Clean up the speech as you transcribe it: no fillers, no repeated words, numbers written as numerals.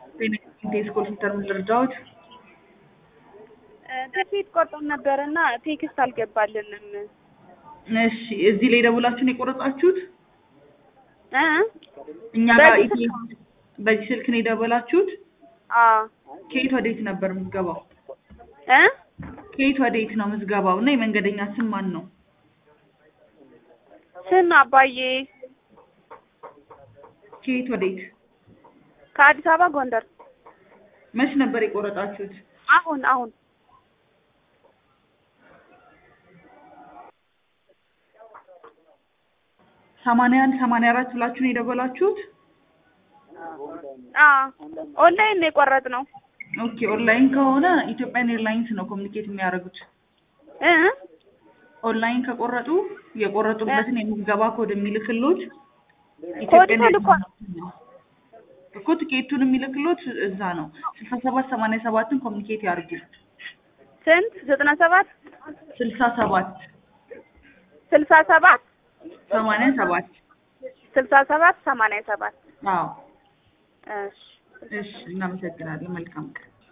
ቴክኒክ ስኩል ሴንተር ምድርዳውት ትኬት ቆርጠን ነበርና ቴክስት አልገባልንም። እሺ እዚህ ላይ ደውላችሁ ነው የቆረጣችሁት? እ እኛ ጋር በዚህ ስልክ ነው የደወላችሁት? አዎ። ከየት ወዴት ነበር ምዝገባው? እ ከየት ወዴት ነው ምዝገባው? እና የመንገደኛ ስም ማን ነው? ስም አባዬ። ከየት ወዴት? ከአዲስ አበባ ጎንደር። መች ነበር የቆረጣችሁት? አሁን 81 84 ብላችሁ ነው የደወላችሁት? ኦንላይን ነው የቆረጥነው። ኦኬ ኦንላይን ከሆነ ኢትዮጵያን ኤርላይንስ ነው ኮሙኒኬት የሚያደርጉት። ኦንላይን ከቆረጡ የቆረጡበትን የምዝገባ ኮድ የሚልክሎት ኢትዮጵያን ተልኳል እኮ ትኬቱን የሚልክሎት እዛ ነው። 6787ን ኮሙኒኬት ያርጉ። ስንት 97 67 67 87 67 87 አዎ እሺ እሺ እናመሰግናለን። መልካም ቀን